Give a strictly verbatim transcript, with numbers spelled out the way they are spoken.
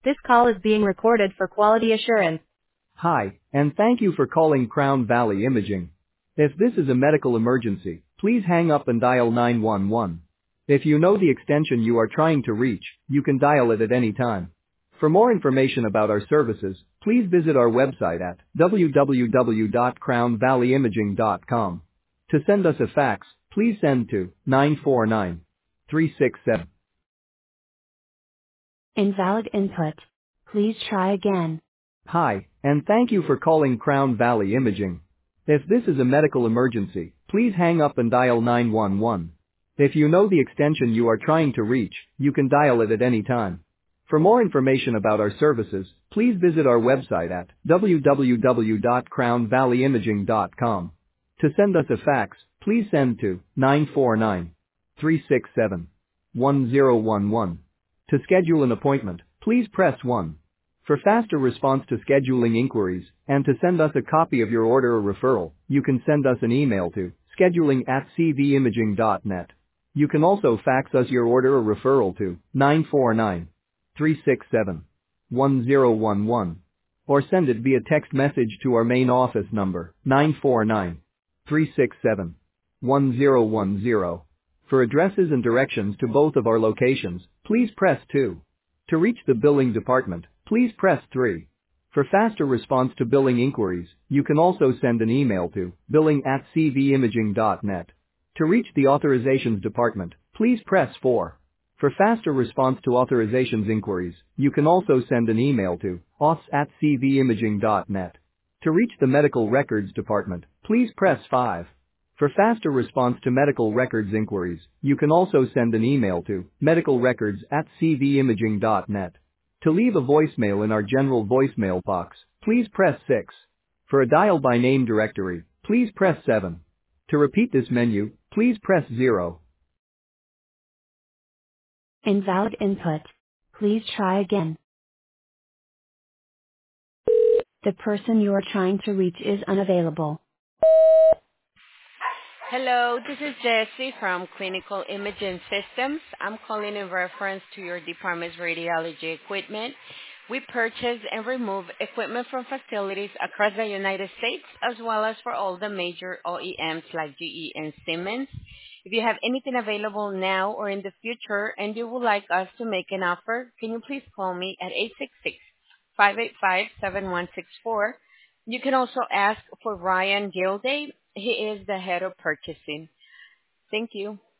This call is being recorded for quality assurance. Hi, and thank you for calling Crown Valley Imaging. If this is a medical emergency, please hang up and dial nine one one. If you know the extension you are trying to reach, you can dial it at any time. For more information about our services, please visit our website at w w w dot crown valley imaging dot com. To send us a fax, please send to nine four nine, three six seven. Invalid input. Please try again. Hi, and thank you for calling Crown Valley Imaging. If this is a medical emergency, please hang up and dial nine one one. If you know the extension you are trying to reach, you can dial it at any time. For more information about our services, please visit our website at w w w dot crown valley imaging dot com. To send us a fax, please send to nine four nine, three six seven, one zero one one. To schedule an appointment, please press one. For faster response to scheduling inquiries and to send us a copy of your order or referral, you can send us an email to scheduling at c v imaging dot net. You can also fax us your order or referral to nine four nine, three six seven, one zero one one or send it via text message to our main office number nine four nine, three six seven, one zero one zero. For addresses and directions to both of our locations, please press two. To reach the billing department, please press three. For faster response to billing inquiries, you can also send an email to billing at c v imaging dot net. To reach the authorizations department, please press four. For faster response to authorizations inquiries, you can also send an email to auths at c v imaging dot net. To reach the medical records department, please press five. For faster response to medical records inquiries, you can also send an email to medicalrecords at c v imaging dot net. To leave a voicemail in our general voicemail box, please press six. For a dial by name directory, please press seven. To repeat this menu, please press zero. Invalid input. Please try again. The person you are trying to reach is unavailable. Hello, this is Jessie from Clinical Imaging Systems. I'm calling in reference to your department's radiology equipment. We purchase and remove equipment from facilities across the United States as well as for all the major O E Ms like G E and Siemens. If you have anything available now or in the future and you would like us to make an offer, can you please call me at eight six six, five eight five, seven one six four. You can also ask for Ryan Gilday. He is the head of purchasing. Thank you.